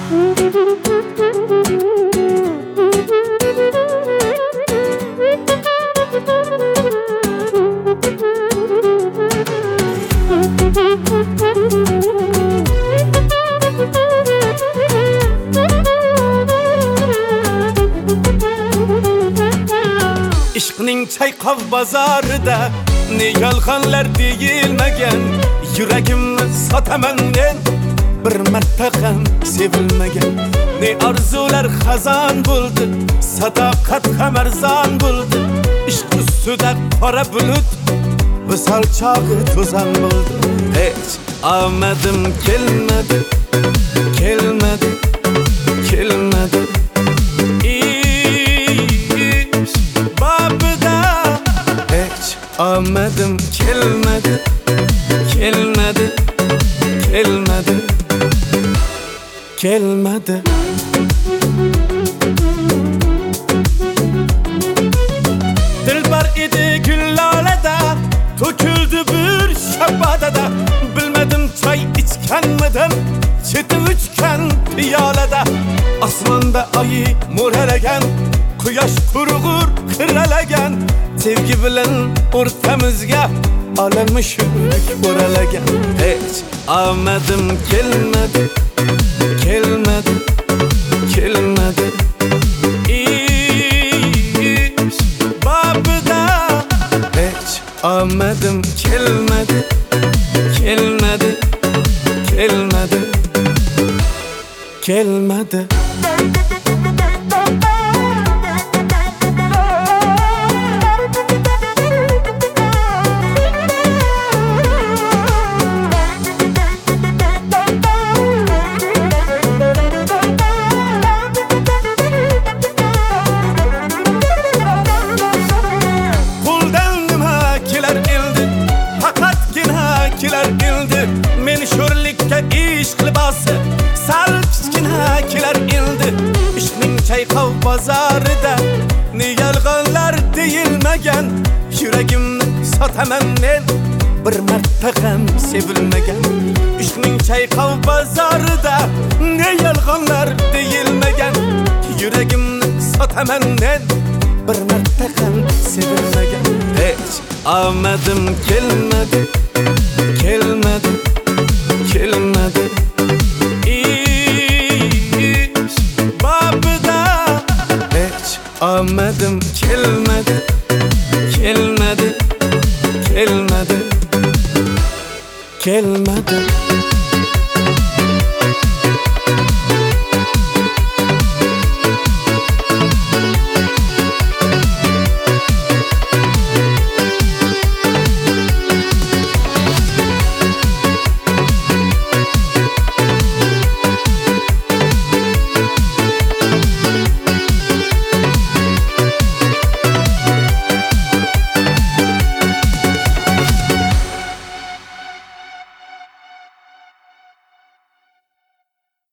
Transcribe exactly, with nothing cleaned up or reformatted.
İşqning çayqov bozorida ne yolg'onlar deyilmagan, yuragimni sotaman men bir marta ham sevilmagan. Ne arzular xazon bo'ldi, sadoqat ham arzon bo'ldi. Ishq ustida qora bulut visol chog'i to'zon bo'ldi. Hech omadim kelmadi, kelmadi, kelmadi. Omadim kelmadi, kelmadi, kelmadi, kelmadi. Dilbar edi gullalada, to'kildi bir shabadada. Bilmadim choy ichganmidim, cheti uchgan piyolada. Osmonda oyi mo'ralagan, quyosh qurg'ur qiralagan. Sevgi bilan o'rtamizga olamushuk o'ralagan. Hech omadim kelmadi, kelmadi, kelmadi. Ish babida hech omadim kelmadi, kelmadi, kelmadi, kelmadi. Men sho'rlikka ishq libosi sal kichkina kelar endi. Ishqning chayqov bozorida ne yolg'onlar deyilmagan, yuragimni sotaman men bir marta ham sevilmagan. Ishqning chayqov bozorida ne yolg'onlar deyilmagan, yuragimni sotaman men bir marta ham sevilmagan. Hech omadim kelmadi, kelmadi, kelmadi.